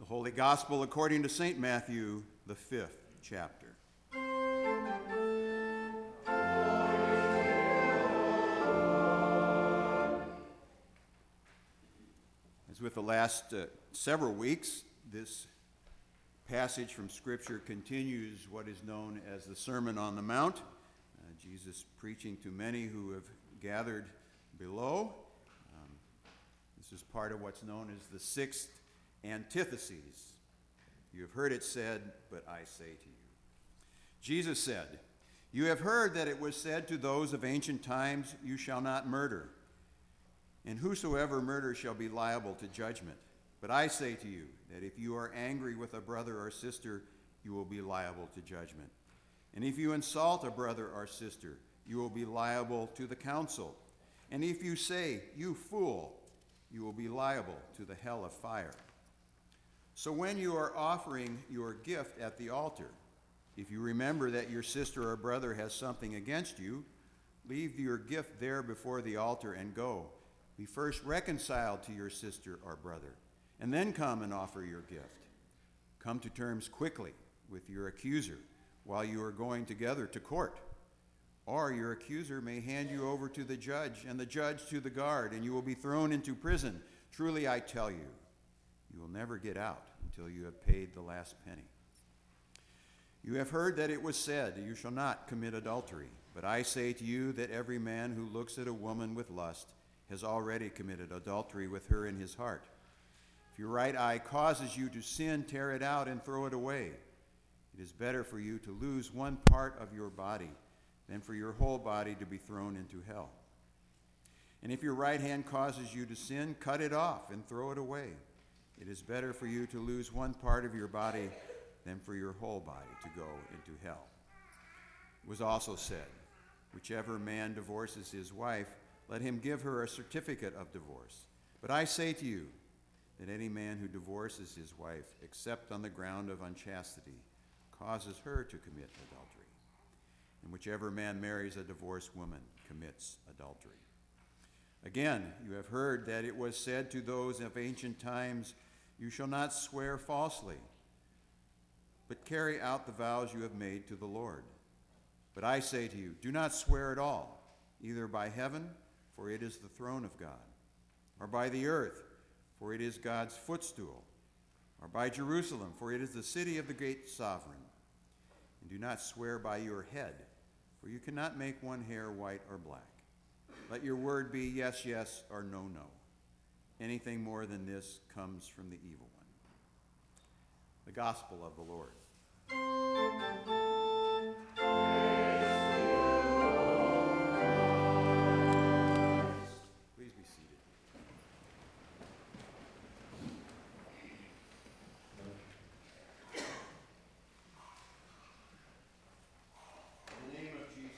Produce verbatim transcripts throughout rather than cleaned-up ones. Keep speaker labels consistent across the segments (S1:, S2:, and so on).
S1: Holy Gospel according to Saint Matthew, the fifth chapter. As with the last uh, several weeks, this passage from Scripture continues what is known as the Sermon on the Mount, uh, Jesus preaching to many who have gathered below. Um, this is part of what's known as the sixth antitheses. You have heard it said, but I say to you. Jesus said, "You have heard that it was said to those of ancient times, 'You shall not murder,' and whosoever murders shall be liable to judgment. But I say to you that if you are angry with a brother or sister, you will be liable to judgment. And if you insult a brother or sister, you will be liable to the council. And if you say, 'You fool,' you will be liable to the hell of fire. So when you are offering your gift at the altar, if you remember that your sister or brother has something against you, leave your gift there before the altar and go. Be first reconciled to your sister or brother, and then come and offer your gift. Come to terms quickly with your accuser while you are going together to court. Or your accuser may hand you over to the judge, and the judge to the guard, and you will be thrown into prison. Truly I tell you, you will never get out until you have paid the last penny. You have heard that it was said, 'You shall not commit adultery.' But I say to you that every man who looks at a woman with lust has already committed adultery with her in his heart. If your right eye causes you to sin, tear it out and throw it away. It is better for you to lose one part of your body than for your whole body to be thrown into hell. And if your right hand causes you to sin, cut it off and throw it away. It is better for you to lose one part of your body than for your whole body to go into hell. It was also said, 'Whichever man divorces his wife, let him give her a certificate of divorce.' But I say to you that any man who divorces his wife, except on the ground of unchastity, causes her to commit adultery. And whichever man marries a divorced woman commits adultery. Again, you have heard that it was said to those of ancient times, 'You shall not swear falsely, but carry out the vows you have made to the Lord.' But I say to you, do not swear at all, either by heaven, for it is the throne of God, or by the earth, for it is God's footstool, or by Jerusalem, for it is the city of the great sovereign. And do not swear by your head, for you cannot make one hair white or black. Let your word be yes, yes, or no, no. Anything more than this comes from the evil one." The Gospel of the Lord. Please be seated. In the name of Jesus.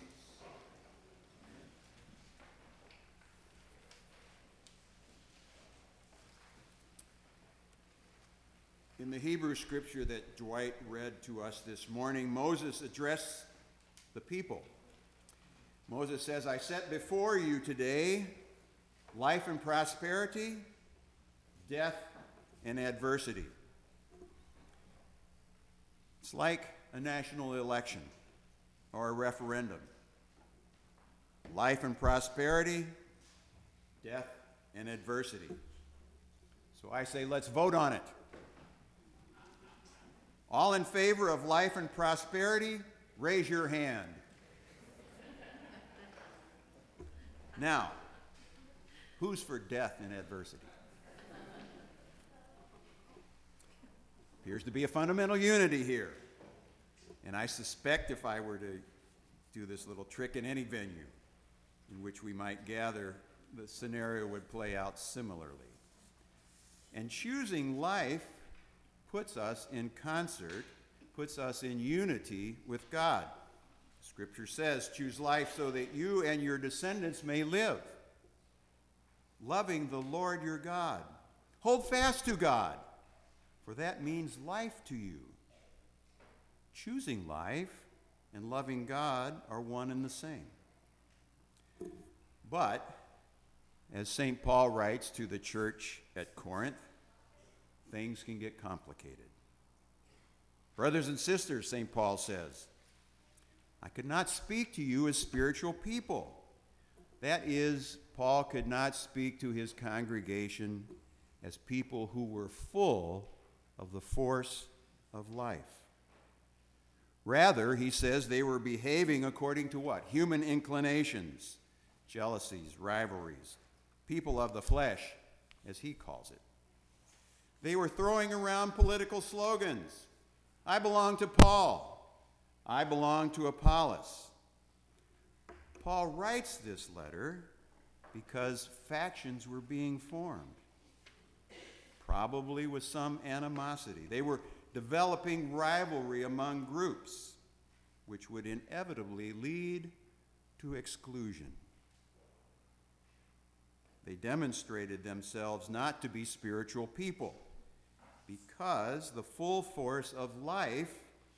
S1: In the Hebrew scripture that Dwight read to us this morning, Moses addressed the people. Moses says, "I set before you today life and prosperity, death and adversity." It's like a national election or a referendum. Life and prosperity, death and adversity. So I say, let's vote on it. All in favor of life and prosperity, raise your hand. Now, who's for death and adversity? Appears to be a fundamental unity here. And I suspect if I were to do this little trick in any venue in which we might gather, the scenario would play out similarly. And choosing life puts us in concert, puts us in unity with God. Scripture says, "Choose life so that you and your descendants may live, loving the Lord your God. Hold fast to God, for that means life to you." Choosing life and loving God are one and the same. But, as Saint Paul writes to the church at Corinth, things can get complicated. Brothers and sisters, Saint Paul says, I could not speak to you as spiritual people. That is, Paul could not speak to his congregation as people who were full of the force of life. Rather, he says they were behaving according to what? Human inclinations, jealousies, rivalries, people of the flesh, as he calls it. They were throwing around political slogans. I belong to Paul. I belong to Apollos. Paul writes this letter because factions were being formed, probably with some animosity. They were developing rivalry among groups, which would inevitably lead to exclusion. They demonstrated themselves not to be spiritual people because the full force of life,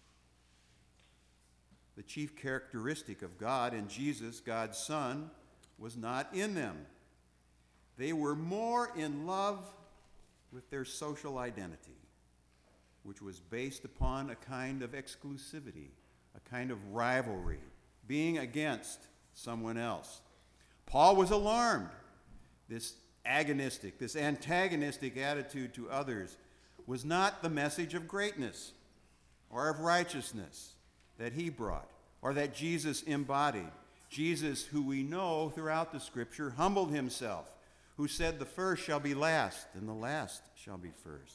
S1: the chief characteristic of God and Jesus, God's Son, was not in them. They were more in love with their social identity, which was based upon a kind of exclusivity, a kind of rivalry, being against someone else. Paul was alarmed. This agonistic, this antagonistic attitude to others was not the message of greatness or of righteousness that he brought or that Jesus embodied. Jesus, who we know throughout the Scripture, humbled himself, who said, the first shall be last and the last shall be first.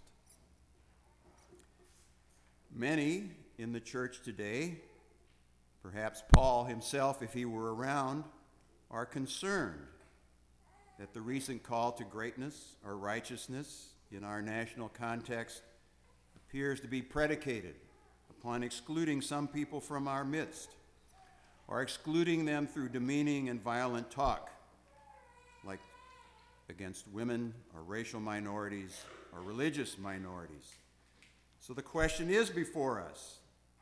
S1: Many in the church today, perhaps Paul himself if he were around, are concerned that the recent call to greatness or righteousness in our national context appears to be predicated upon excluding some people from our midst, or excluding them through demeaning and violent talk, like against women or racial minorities or religious minorities. So the question is before us: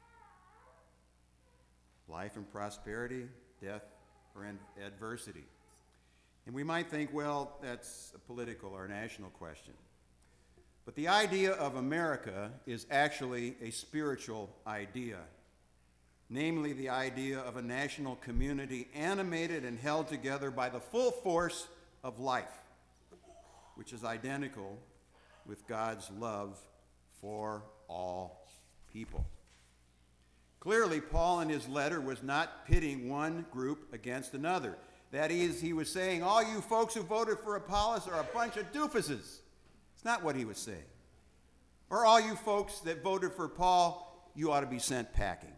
S1: life and prosperity, death or adversity? And we might think, well, that's a political or national question. But the idea of America is actually a spiritual idea, namely the idea of a national community animated and held together by the full force of life, which is identical with God's love for all people. Clearly, Paul in his letter was not pitting one group against another. That is, he was saying, all you folks who voted for Apollos are a bunch of doofuses. It's not what he was saying. Or all you folks that voted for Paul, you ought to be sent packing.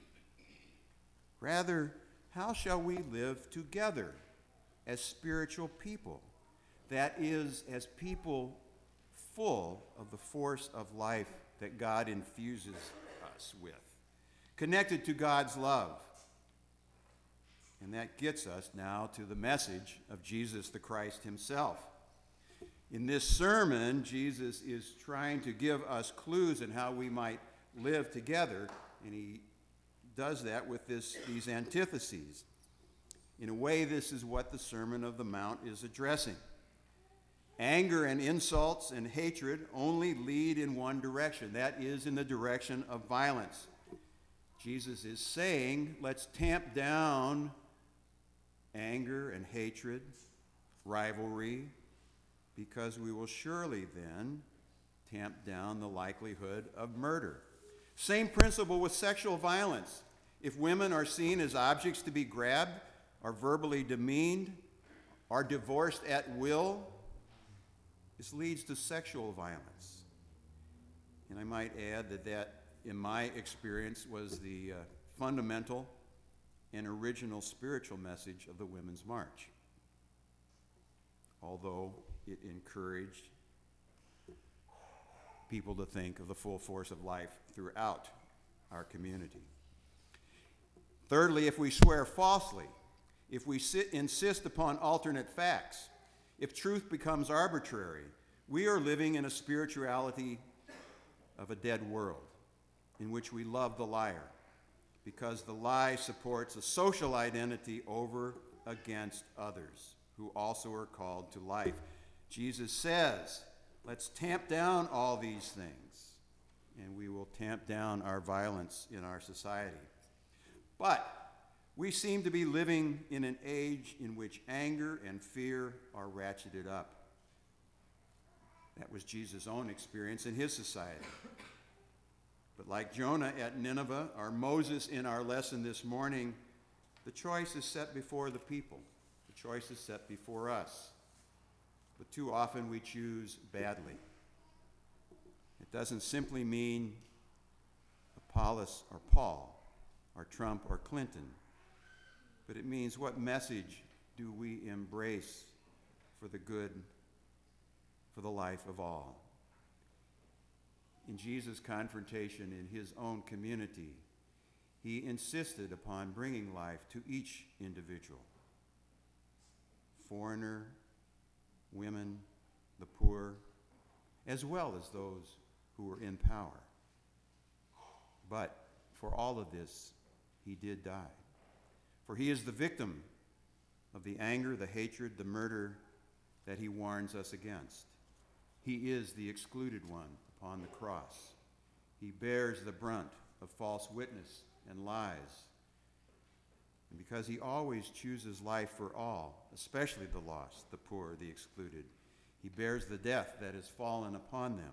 S1: Rather, how shall we live together as spiritual people? That is, as people full of the force of life that God infuses us with, connected to God's love. And that gets us now to the message of Jesus the Christ himself. In this sermon, Jesus is trying to give us clues in how we might live together, and he does that with this, these antitheses. In a way, this is what the Sermon of the Mount is addressing. Anger and insults and hatred only lead in one direction. That is, in the direction of violence. Jesus is saying, let's tamp down anger and hatred, rivalry, because we will surely then tamp down the likelihood of murder. Same principle with sexual violence. If women are seen as objects to be grabbed, are verbally demeaned, are divorced at will, this leads to sexual violence. And I might add that that, in my experience, was the uh, fundamental and original spiritual message of the Women's March, although it encouraged people to think of the full force of life throughout our community. Thirdly, if we swear falsely, if we sit, insist upon alternate facts, if truth becomes arbitrary, we are living in a spirituality of a dead world in which we love the liar, because the lie supports a social identity over against others who also are called to life. Jesus says, Let's tamp down all these things, and we will tamp down our violence in our society. But we seem to be living in an age in which anger and fear are ratcheted up. That was Jesus' own experience in his society. But like Jonah at Nineveh, or Moses in our lesson this morning, the choice is set before the people. The choice is set before us. But too often we choose badly. It doesn't simply mean Apollos or Paul, or Trump or Clinton, but it means what message do we embrace for the good, for the life of all. In Jesus' confrontation in his own community, he insisted upon bringing life to each individual. Foreigner, women, the poor, as well as those who were in power. But for all of this, he did die. For he is the victim of the anger, the hatred, the murder that he warns us against. He is the excluded one upon the cross. He bears the brunt of false witness and lies. And because he always chooses life for all, especially the lost, the poor, the excluded, he bears the death that has fallen upon them.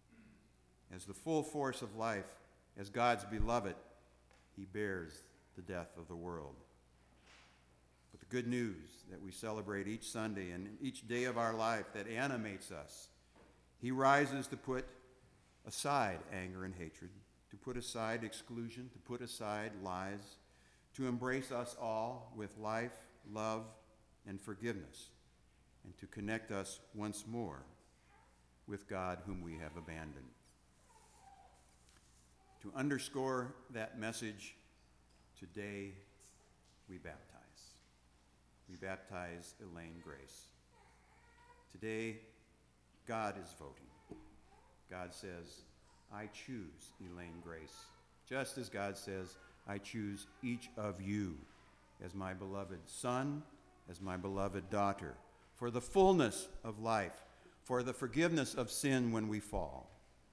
S1: As the full force of life, as God's beloved, he bears the death of the world. But the good news that we celebrate each Sunday and each day of our life that animates us, he rises to put aside anger and hatred, to put aside exclusion, to put aside lies, to embrace us all with life, love, and forgiveness, and to connect us once more with God whom we have abandoned. To underscore that message, today we baptize. We baptize Elaine Grace. Today, God is voting. God says, I choose Elaine Grace, just as God says, I choose each of you as my beloved son, as my beloved daughter, for the fullness of life, for the forgiveness of sin when we fall.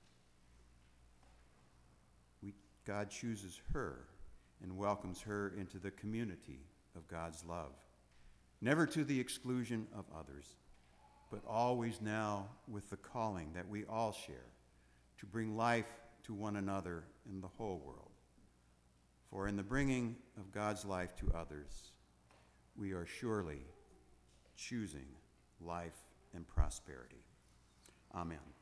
S1: We, God chooses her and welcomes her into the community of God's love, never to the exclusion of others, but always now with the calling that we all share to bring life to one another in the whole world. For in the bringing of God's life to others, we are surely choosing life and prosperity. Amen.